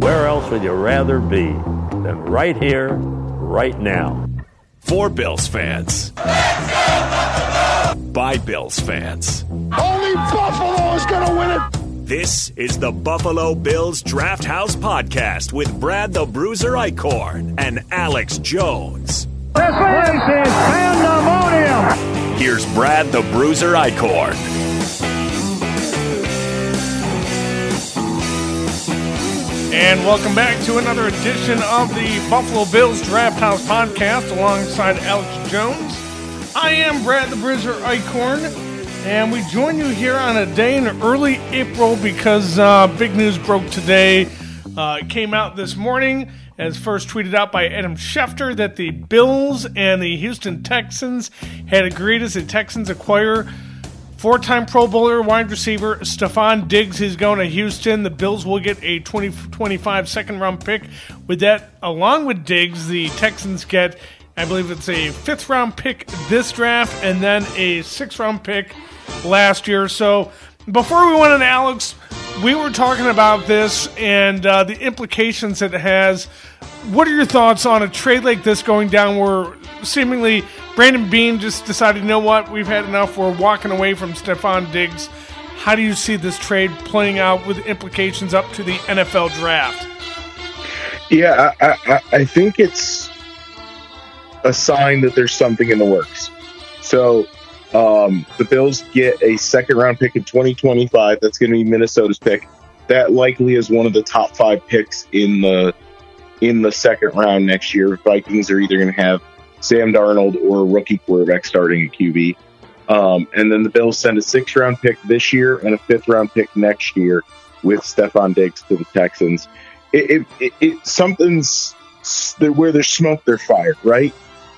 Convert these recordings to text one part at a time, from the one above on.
where else would you rather be than right here, right now? For Bills fans. Let's go Buffalo! By Bills fans. Only Buffalo is going to win it! This is the Buffalo Bills Draft House Podcast with Brad the Bruiser Eichhorn and Alex Jones. This place is pandemonium! Here's Brad the Bruiser Eichhorn. And welcome back to another edition of the Buffalo Bills Draft House Podcast alongside Alex Jones. I am Brad the Bruiser Eichhorn, and we join you here on a day in early April because big news broke today. It came out this morning, as first tweeted out by Adam Schefter, that the Bills and the Houston Texans had agreed as the Texans acquire four-time Pro Bowler wide receiver Stefon Diggs. He's going to Houston. The Bills will get a 2025 second-round pick. With that, along with Diggs, the Texans get, I believe it's a fifth-round pick this draft and then a sixth-round pick last year. So before we went on, Alex, we were talking about this and the implications that it has. What are your thoughts on a trade like this going down where seemingly Brandon Beane just decided, you know what, we've had enough, we're walking away from Stefon Diggs? How do you see this trade playing out with implications up to the NFL draft? Yeah, I think it's a sign that there's something in the works. So the Bills get a second-round pick in 2025. That's going to be Minnesota's pick. That likely is one of the top 5 picks in the second round next year. Vikings are either going to have Sam Darnold or a rookie quarterback starting at QB. And then the Bills send a 6th-round pick this year and a 5th-round pick next year with Stefon Diggs to the Texans. Something's where there's smoke, there's fire, right?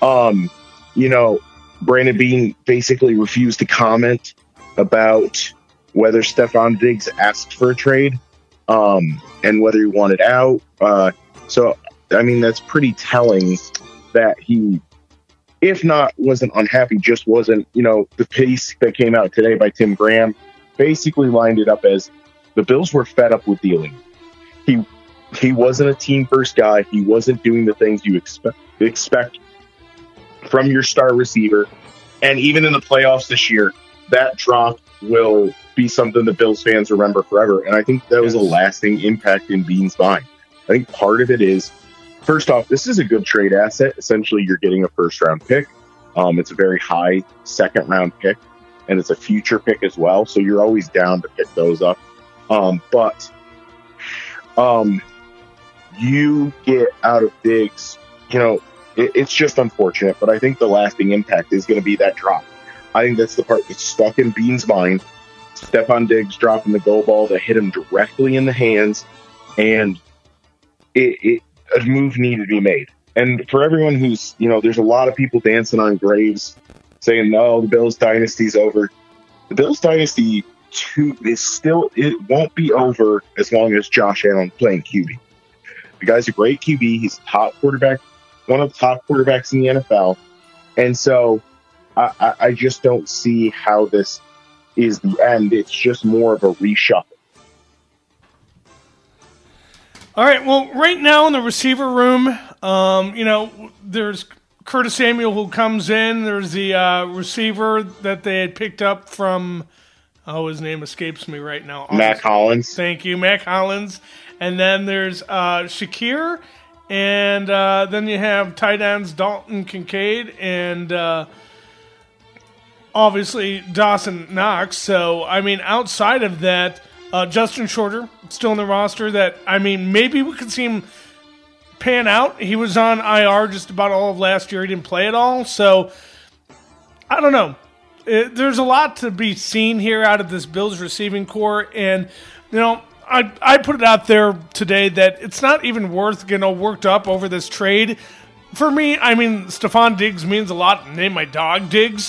Brandon Beane basically refused to comment about whether Stefon Diggs asked for a trade and whether he wanted out. So, I mean, that's pretty telling that he, if not wasn't unhappy, just wasn't, the piece that came out today by Tim Graham basically lined it up as the Bills were fed up with dealing. He wasn't a team first guy. He wasn't doing the things you expect from your star receiver. And even in the playoffs this year, that drop will be something the Bills fans remember forever. And I think that was a lasting impact in Beane's mind. I think part of it is, first off, this is a good trade asset. Essentially, you're getting a first-round pick. It's a very high second-round pick, and it's a future pick as well. So you're always down to pick those up. But you get out of Diggs, it's just unfortunate. But I think the lasting impact is going to be that drop. I think that's the part that's stuck in Beane's mind. Stefon Diggs dropping the goal ball that hit him directly in the hands, and a move needed to be made. And for everyone who's, there's a lot of people dancing on graves saying, no, the Bills dynasty's over. The Bills dynasty it won't be over as long as Josh Allen playing QB. The guy's a great QB. He's a top quarterback, one of the top quarterbacks in the NFL. And so I just don't see how this is the end. It's just more of a reshuffle. All right, well, right now in the receiver room, there's Curtis Samuel who comes in. There's the receiver that they had picked up from, his name escapes me right now. Mac Hollins. Thank you, Mac Hollins. And then there's Shakir, and then you have tight ends Dalton Kincaid and obviously Dawson Knox. So, I mean, outside of that, Justin Shorter, still in the roster that, maybe we could see him pan out. He was on IR just about all of last year. He didn't play at all. So, I don't know. There's a lot to be seen here out of this Bills receiving core. And, I put it out there today that it's not even worth getting worked up over this trade. For me, Stefon Diggs means a lot. Name my dog Diggs.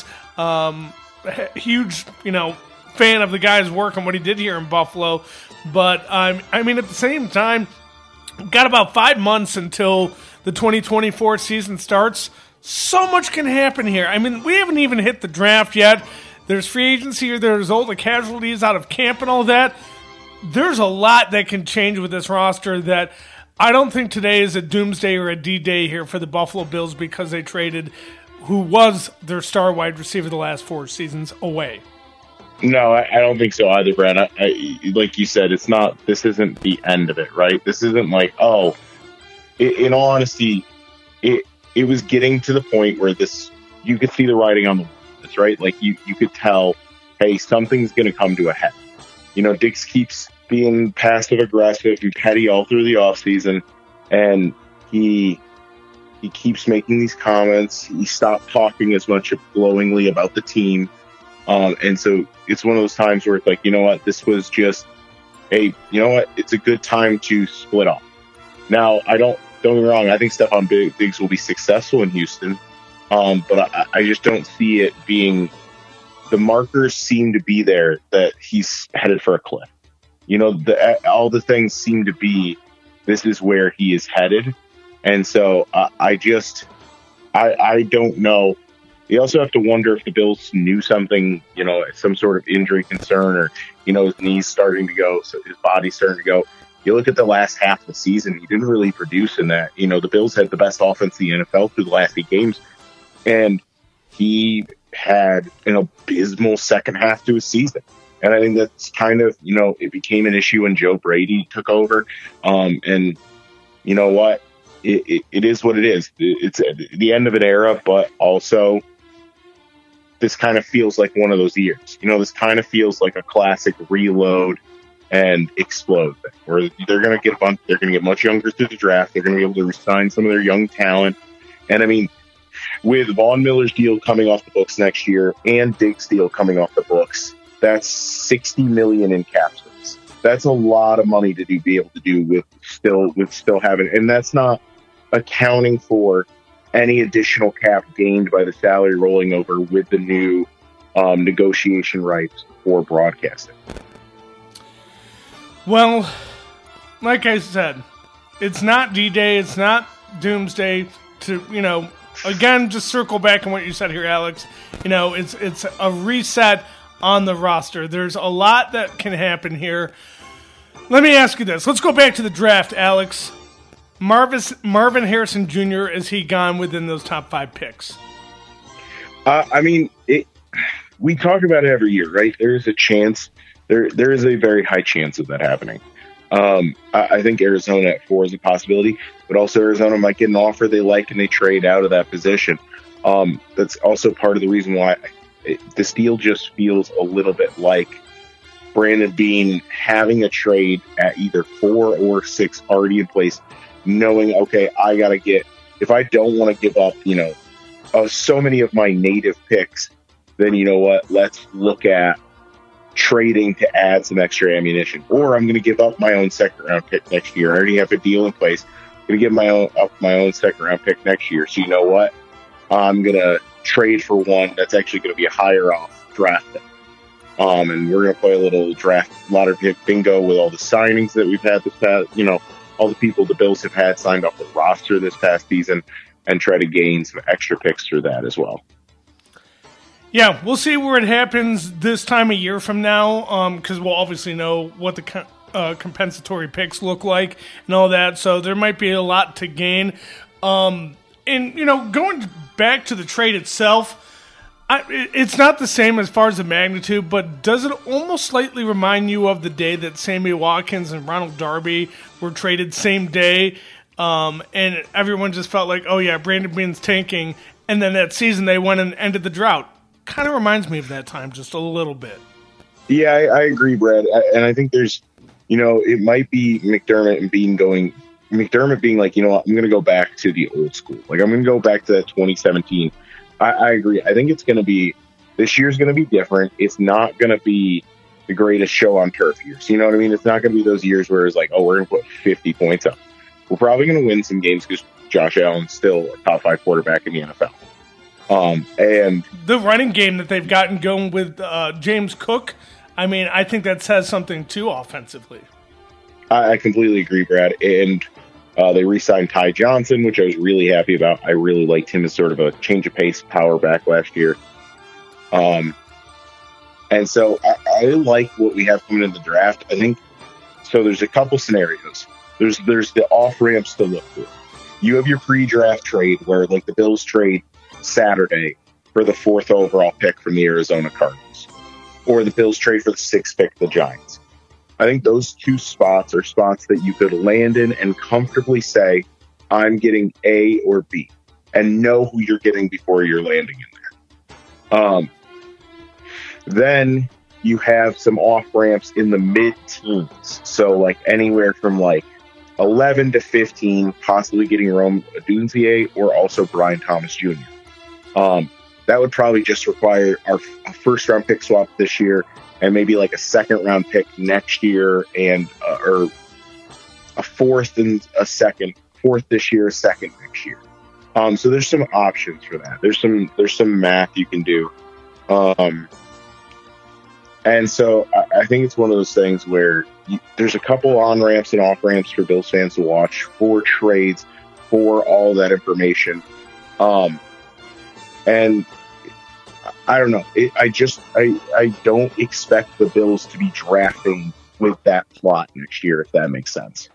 Huge, fan of the guy's work and what he did here in Buffalo. But, at the same time, got about 5 months until the 2024 season starts. So much can happen here. We haven't even hit the draft yet. There's free agency, there's all the casualties out of camp and all that. there's a lot that can change with this roster that I don't think today is a doomsday or a D-Day here for the Buffalo Bills because they traded who was their star wide receiver the last 4 seasons away. No, I don't think so either, Brad. I, like you said, this isn't the end of it, right? This isn't like, in all honesty, it was getting to the point where you could see the writing on the wall, right? Like you could tell, hey, something's going to come to a head. Diggs keeps being passive aggressive and petty all through the offseason, and he keeps making these comments. He stopped talking as much glowingly about the team. And so it's one of those times where it's like, you know what, this was just it's a good time to split off. Now, don't get me wrong, I think Stephon Diggs will be successful in Houston, but I just don't see it being, the markers seem to be there that he's headed for a cliff. All the things seem to be, this is where he is headed. And so I don't know. You also have to wonder if the Bills knew something, some sort of injury concern, or, his knees starting to go, so his body's starting to go. You look at the last half of the season, he didn't really produce in that. The Bills had the best offense in the NFL through the last 8 games, and he had an abysmal second half to his season. And I think that's kind of, it became an issue when Joe Brady took over. And you know what? It is what it is. It's the end of an era, but also this kind of feels like one of those years. This kind of feels like a classic reload and explode thing, where they're going to get much younger through the draft. They're going to be able to resign some of their young talent. And I mean, with Von Miller's deal coming off the books next year and Diggs' deal coming off the books, that's $60 million in cap space. That's a lot of money to be able to do with still having, and that's not accounting for any additional cap gained by the salary rolling over with the new negotiation rights for broadcasting. Well, like I said, it's not D-Day, it's not Doomsday. To again, just circle back on what you said here, Alex. It's a reset on the roster. There's a lot that can happen here. Let me ask you this. Let's go back to the draft, Alex. Marvin Harrison Jr., is he gone within those top 5 picks? We talk about it every year, right? There's a chance. There is a very high chance of that happening. I think Arizona at 4 is a possibility, but also Arizona might get an offer they like and they trade out of that position. That's also part of the reason why this deal just feels a little bit like Brandon Beane having a trade at either 4 or 6 already in place, knowing, okay, I got to get, if I don't want to give up, so many of my native picks, then you know what, let's look at trading to add some extra ammunition. Or I'm going to give up my own second round pick next year. I already have a deal in place. I'm going to give my own second round pick next year. So you know what? I'm going to trade for one that's actually going to be a higher off draft pick. And we're going to play a little draft lottery pick bingo with all the signings that we've had this past, all the people the Bills have had signed off the roster this past season, and try to gain some extra picks through that as well. Yeah, we'll see where it happens this time of year from now, because we'll obviously know what the compensatory picks look like and all that, so there might be a lot to gain. And, going back to the trade itself, it's not the same as far as the magnitude, but does it almost slightly remind you of the day that Sammy Watkins and Ronald Darby were traded same day, and everyone just felt like, oh yeah, Brandon Beane's tanking, and then that season they went and ended the drought? Kind of reminds me of that time just a little bit. Yeah, I agree, Brad. And I think there's, it might be McDermott and Beane McDermott being like, I'm going to go back to the old school. Like, I'm going to go back to that 2017. I agree. I think this year's going to be different. It's not going to be the greatest show on turf years. You know what I mean? It's not going to be those years where it's like, oh, we're going to put 50 points up. We're probably going to win some games because Josh Allen's still a top 5 quarterback in the NFL. And the running game that they've gotten going with James Cook, I think that says something too offensively. I completely agree, Brad. And they re-signed Ty Johnson, which I was really happy about. I really liked him as sort of a change of pace power back last year. And so I like what we have coming in the draft. I think So there's a couple scenarios. There's the off ramps to look for. You have your pre-draft trade where like the Bills trade Saturday for the 4th overall pick from the Arizona Cardinals, or the Bills trade for the 6th pick of the Giants. I think those two spots are spots that you could land in and comfortably say, I'm getting A or B, and know who you're getting before you're landing in there. Then you have some off ramps in the mid-teens. So like anywhere from like 11 to 15, possibly getting Rome Odunze or also Brian Thomas Jr. That would probably just require a first-round pick swap this year and maybe like a second-round pick next year and or a fourth and a second, fourth this year, second next year. So there's some options for that. There's some math you can do. And so I think it's one of those things where there's a couple on-ramps and off-ramps for Bills fans to watch for trades, for all that information. And I don't know. I don't expect the Bills to be drafting with that plot next year, if that makes sense.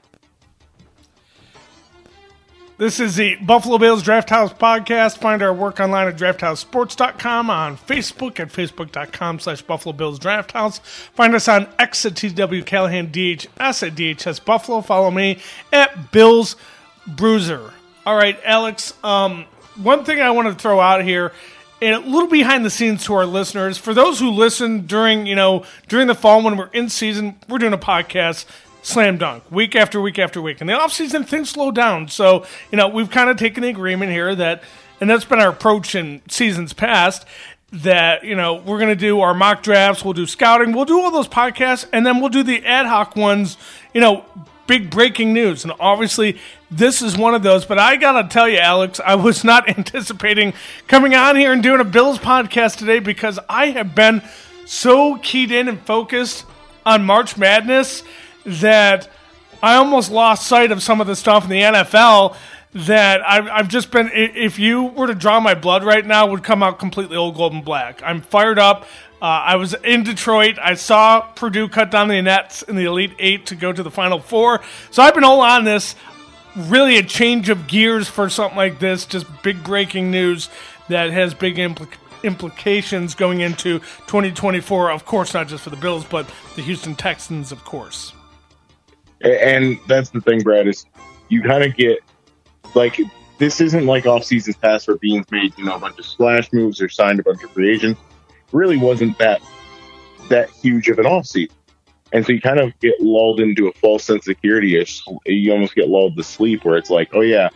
This is the Buffalo Bills Draft House podcast. Find our work online at drafthousesports.com, on Facebook at facebook.com/Buffalo Bills Draft House. Find us on X at TW Callahan, DHS at DHS Buffalo. Follow me at Bills Bruiser. All right, Alex, one thing I want to throw out here, and a little behind the scenes to our listeners, for those who listen during the fall when we're in season, we're doing a podcast, slam dunk, week after week after week. In the offseason, things slow down. So, we've kind of taken the agreement here that, and that's been our approach in seasons past, that, we're going to do our mock drafts, we'll do scouting, we'll do all those podcasts, and then we'll do the ad hoc ones, big breaking news. And obviously, this is one of those. But I got to tell you, Alex, I was not anticipating coming on here and doing a Bills podcast today because I have been so keyed in and focused on March Madness that I almost lost sight of some of the stuff in the NFL that I've just been, if you were to draw my blood right now, would come out completely old gold and black. I'm fired up. I was in Detroit. I saw Purdue cut down the Nets in the Elite Eight to go to the Final Four. So I've been all on this, really a change of gears for something like this, just big breaking news that has big implications going into 2024, of course, not just for the Bills, but the Houston Texans, of course. And that's the thing, Brad, is you kind of get, like, this isn't like off seasons past where Beans made, a bunch of splash moves or signed a bunch of free agents. It really wasn't that huge of an off season. And so you kind of get lulled into a false sense of security. You almost get lulled to sleep where it's like, we're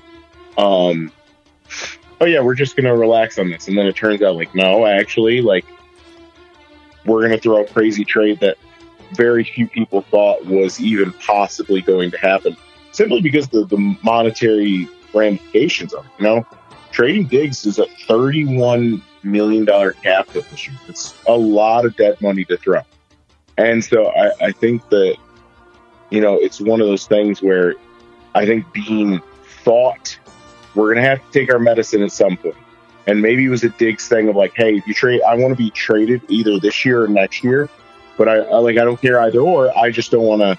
just going to relax on this. And then it turns out like, no, actually, like, we're going to throw a crazy trade that very few people thought was even possibly going to happen, simply because the monetary ramifications of it. Trading Diggs is a $31 million cap hit this year. It's a lot of dead money to throw. And so I think that, it's one of those things where I think Bean thought we're going to have to take our medicine at some point. And maybe it was a Diggs thing of like, hey, if you trade, I want to be traded either this year or next year. But I don't care either or. I just don't want to,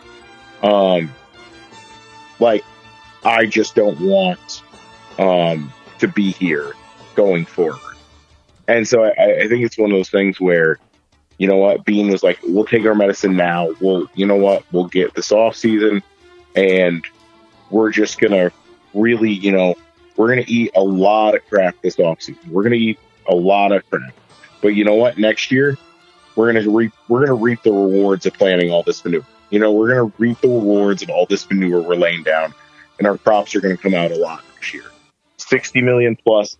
I just don't want to be here going forward. And so I think it's one of those things where, Bean was like, we'll take our medicine now. We'll get this off season, and we're just gonna really, we're gonna eat a lot of crap this off season. We're gonna eat a lot of crap. But you know what? Next year, we're gonna reap the rewards of planting all this manure. We're gonna reap the rewards of all this manure we're laying down, and our crops are gonna come out a lot next year. $60 million plus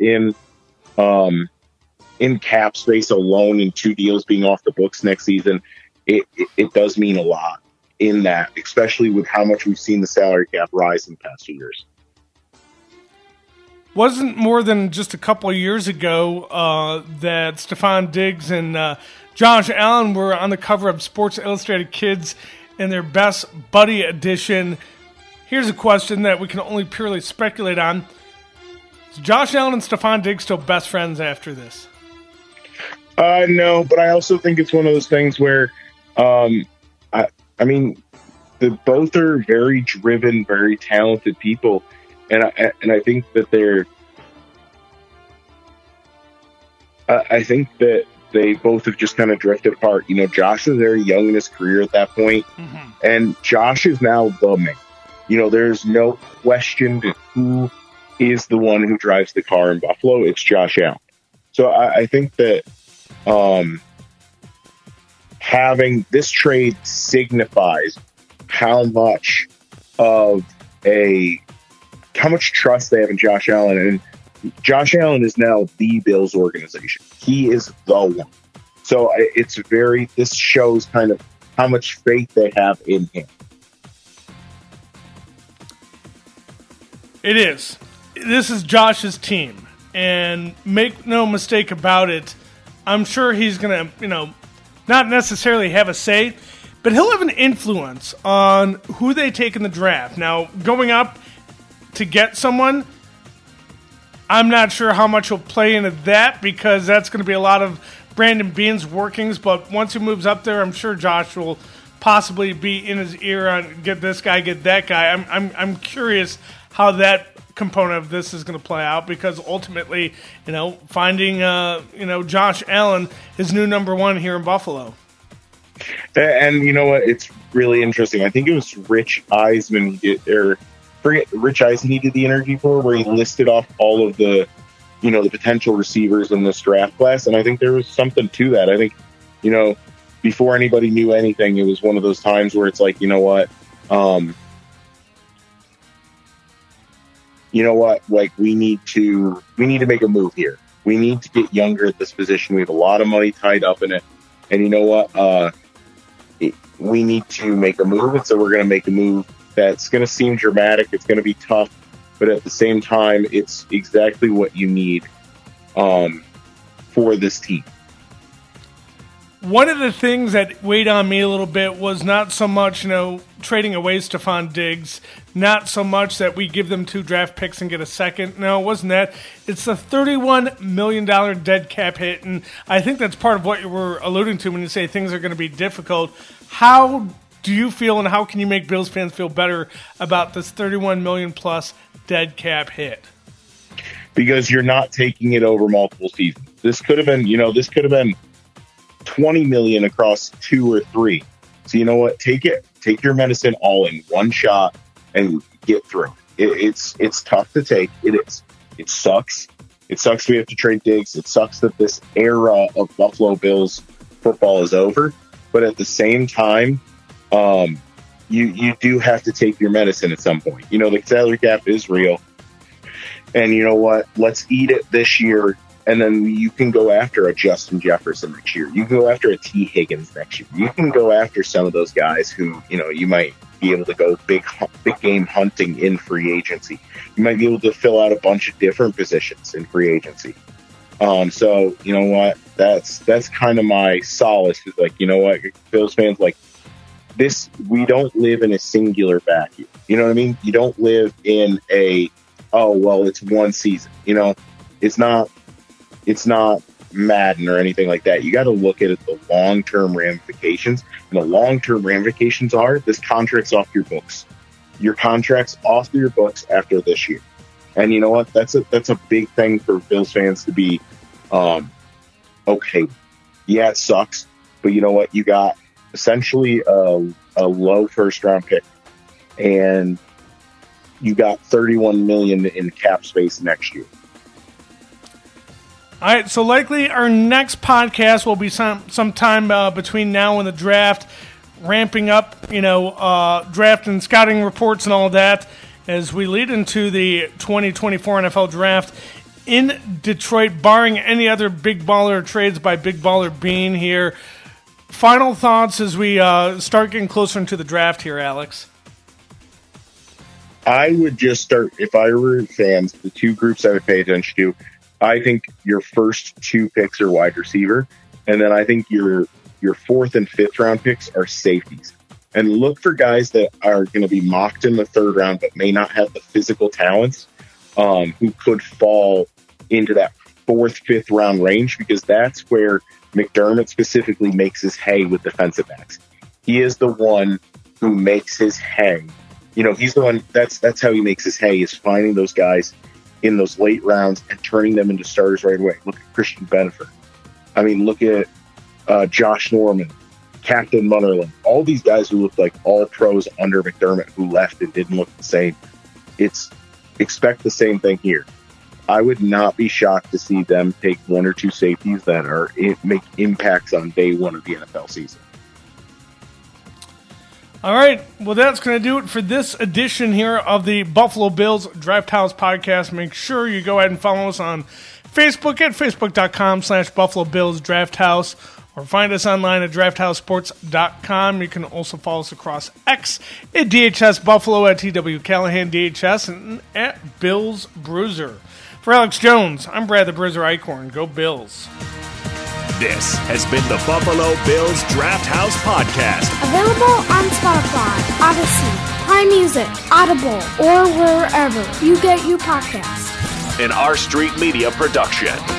in cap space alone, in 2 deals being off the books next season. It does mean a lot in that, especially with how much we've seen the salary cap rise in the past 2 years. Wasn't more than just a couple of years ago that Stefon Diggs and Josh Allen were on the cover of Sports Illustrated Kids in their Best Buddy edition. Here's a question that we can only purely speculate on. Is Josh Allen and Stefon Diggs still best friends after this? No, but I also think it's one of those things where, both are very driven, very talented people, and I think that I think that they both have just kind of drifted apart. You know, Josh is very young in his career at that point, and Josh is now the man. You know, there's no question to who is the one who drives the car in Buffalo. It's Josh Allen. So I think that having this trade signifies how much trust they have in Josh Allen. And Josh Allen is now the Bills organization. He is the one. So this shows kind of how much faith they have in him. It is. This is Josh's team. And make no mistake about it, I'm sure he's going to, not necessarily have a say, but he'll have an influence on who they take in the draft. Now, going up to get someone, I'm not sure how much he'll play into that, because that's going to be a lot of Brandon Beane's workings. But once he moves up there, I'm sure Josh will possibly be in his ear on get this guy, get that guy. I'm curious how that component of this is going to play out, because ultimately, finding Josh Allen is new number one here in Buffalo. And you know what? It's really interesting. I think it was Rich Eisen he did the interview for, where he listed off all of the, the potential receivers in this draft class. And I think there was something to that. I think, before anybody knew anything, it was one of those times where it's like, like we need to make a move here. We need to get younger at this position. We have a lot of money tied up in it. And you know what? We need to make a move. And so we're going to make a move that's going to seem dramatic. It's going to be tough, but at the same time, it's exactly what you need for this team. One of the things that weighed on me a little bit was not so much, trading away Stephon Diggs, not so much that we give them 2 draft picks and get a second. No, it wasn't that. It's the $31 million dead cap hit, and I think that's part of what you were alluding to when you say things are going to be difficult. How do you feel, and how can you make Bills fans feel better about this $31 million plus dead cap hit? Because you're not taking it over multiple seasons. This could have been, $20 million across 2 or 3. So you know what? Take your medicine all in one shot and get through. It's tough to take. It is. It sucks. It sucks we have to trade Diggs. It sucks that this era of Buffalo Bills football is over. But at the same time, you do have to take your medicine at some point. The salary cap is real. And you know what? Let's eat it this year. And then you can go after a Justin Jefferson next year. You can go after a T. Higgins next year. You can go after some of those guys who, you might be able to go big game hunting in free agency. You might be able to fill out a bunch of different positions in free agency. So, you know what? That's kind of my solace. Is like, you know what? Bills fans, like this, we don't live in a singular vacuum. You know what I mean? You don't live in it's one season. It's not Madden or anything like that. You got to look at the long-term ramifications. And the long-term ramifications are this contract's off your books. Your contract's off your books after this year. And you know what? That's a big thing for Bills fans to be okay. Yeah, it sucks. But you know what? You got essentially a low first-round pick. And you got $31 million in cap space next year. All right, so likely our next podcast will be sometime between now and the draft, ramping up, draft and scouting reports and all that as we lead into the 2024 NFL Draft in Detroit, barring any other big baller trades by Big Baller Bean here. Final thoughts as we start getting closer into the draft here, Alex. I would just start, if I were fans, the 2 groups I would pay attention to. I think your first 2 picks are wide receiver, and then I think your 4th and 5th round picks are safeties. And look for guys that are going to be mocked in the 3rd round but may not have the physical talents, who could fall into that 4th, 5th round range, because that's where McDermott specifically makes his hay with defensive backs. He is the one who makes his hay. You know, he's the one, that's how he makes his hay, is finding those guys in those late rounds and turning them into starters right away. Look at Christian Benefit. I mean, look at Josh Norman, Captain Munnerlyn. All these guys who looked like all pros under McDermott who left and didn't look the same. Expect the same thing here. I would not be shocked to see them take one or two safeties that make impacts on day one of the NFL season. All right, well, that's going to do it for this edition here of the Buffalo Bills Draft House Podcast. Make sure you go ahead and follow us on Facebook at facebook.com/Buffalo Bills Draft House, or find us online at drafthousesports.com. You can also follow us across X at DHS Buffalo, at TW Callahan DHS, and at Bills Bruiser. For Alex Jones, I'm Brad the Bruiser Eichhorn. Go Bills. This has been the Buffalo Bills Draft House Podcast. Available on Spotify, Odyssey, Prime Music, Audible, or wherever you get your podcasts. An R Street Media production.